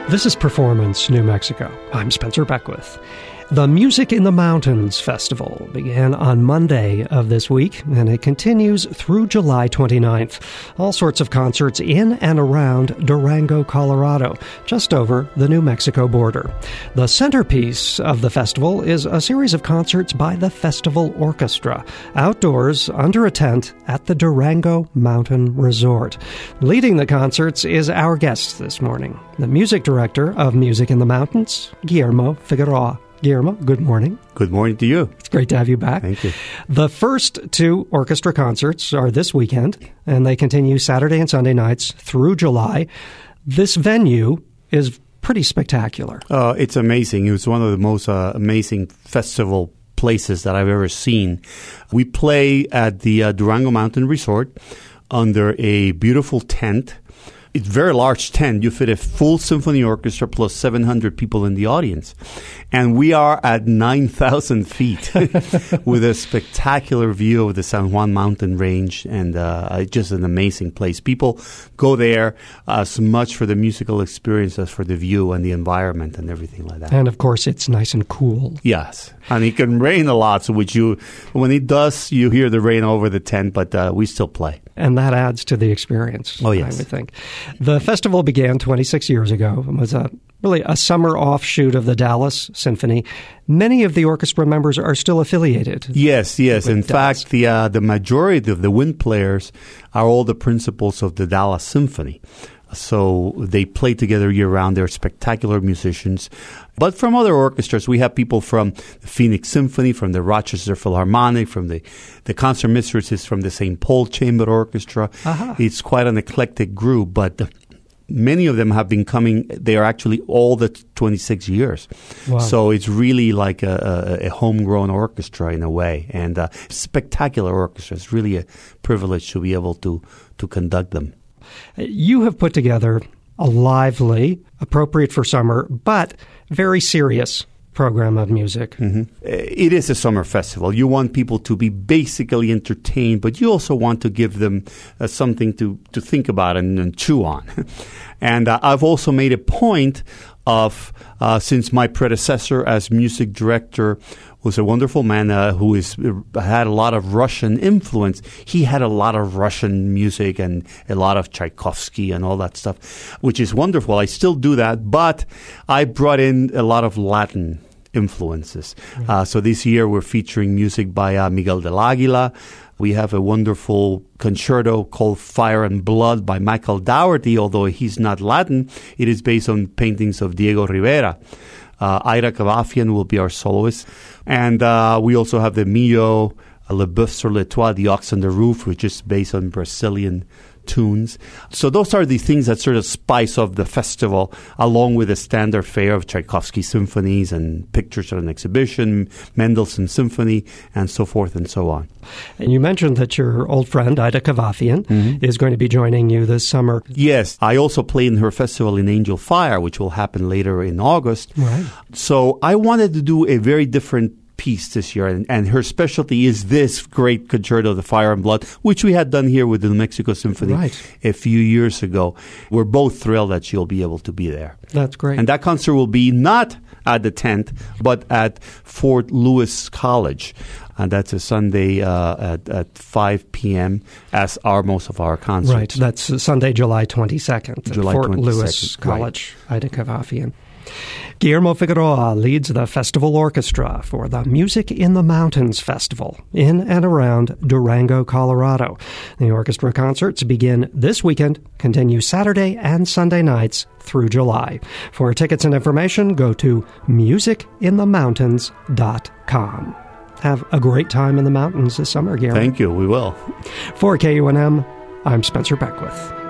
This is Performance New Mexico. I'm Spencer Beckwith. The Music in the Mountains Festival began on Monday of this week, and it continues through July 29th. All sorts of concerts in and around Durango, Colorado, just over the New Mexico border. The centerpiece of the festival is a series of concerts by the Festival Orchestra, outdoors under a tent at the Durango Mountain Resort. Leading the concerts is our guest this morning, the music director of Music in the Mountains, Guillermo Figueroa. Guillermo, good morning. Good morning to you. It's great to have you back. Thank you. The first two orchestra concerts are this weekend, and they continue Saturday and Sunday nights through July. This venue is pretty spectacular. It's amazing. It was one of the most amazing festival places that I've ever seen. We play at the Durango Mountain Resort under a beautiful tent. It's a very large tent. You fit a full symphony orchestra plus 700 people in the audience. And we are at 9,000 feet with a spectacular view of the San Juan mountain range, and just an amazing place. People go there as much for the musical experience as for the view and the environment and everything like that. And, of course, it's nice and cool. Yes. And it can rain a lot, so when it does, you hear the rain over the tent, but we still play. And that adds to the experience, oh, yes. I would think. The festival began 26 years ago and was really a summer offshoot of the Dallas Symphony. Many of the orchestra members are still affiliated. Yes. In fact, the majority of the wind players are all the principals of the Dallas Symphony. So they play together year-round. They're spectacular musicians. But from other orchestras, we have people from the Phoenix Symphony, from the Rochester Philharmonic, from the concert mistresses from the St. Paul Chamber Orchestra. Uh-huh. It's quite an eclectic group, but many of them have been coming. They are actually all the 26 years. Wow. So it's really like a homegrown orchestra in a way, and spectacular orchestra. It's really a privilege to be able to conduct them. You have put together a lively, appropriate for summer, but very serious program of music. Mm-hmm. It is a summer festival. You want people to be basically entertained, but you also want to give them something to think about and chew on. And I've also made a point of, since my predecessor as music director was a wonderful man who had a lot of Russian influence. He had a lot of Russian music and a lot of Tchaikovsky and all that stuff, which is wonderful. I still do that, but I brought in a lot of Latin influences. Mm-hmm. So this year we're featuring music by Miguel del Águila. We have a wonderful concerto called Fire and Blood by Michael Dougherty, although he's not Latin. It is based on paintings of Diego Rivera. Ida Cavafian will be our soloist. And we also have the Millau, Le Boeuf sur le Toit, The Ox on the Roof, which is based on Brazilian tunes. So those are the things that sort of spice up the festival, along with the standard fare of Tchaikovsky symphonies and pictures at an exhibition, Mendelssohn Symphony, and so forth and so on. And you mentioned that your old friend, Ida Cavafian, is going to be joining you this summer. Yes. I also play in her festival in Angel Fire, which will happen later in August. Right. So I wanted to do a very different piece this year, and her specialty is this great concerto, The Fire and Blood, which we had done here with the New Mexico Symphony a few years ago. We're both thrilled that she'll be able to be there. That's great. And that concert will be not at the tent, but at Fort Lewis College. And that's a Sunday at 5 p.m., as are most of our concerts. Right. That's Sunday, July 22nd at Fort 22nd. Lewis College, right. Ida Cavafian. Guillermo Figueroa leads the Festival Orchestra for the Music in the Mountains Festival in and around Durango, Colorado. The orchestra concerts begin this weekend, continue Saturday and Sunday nights through July. For tickets and information, go to musicinthemountains.com. Have a great time in the mountains this summer, Guillermo. Thank you. We will. For KUNM, I'm Spencer Beckwith.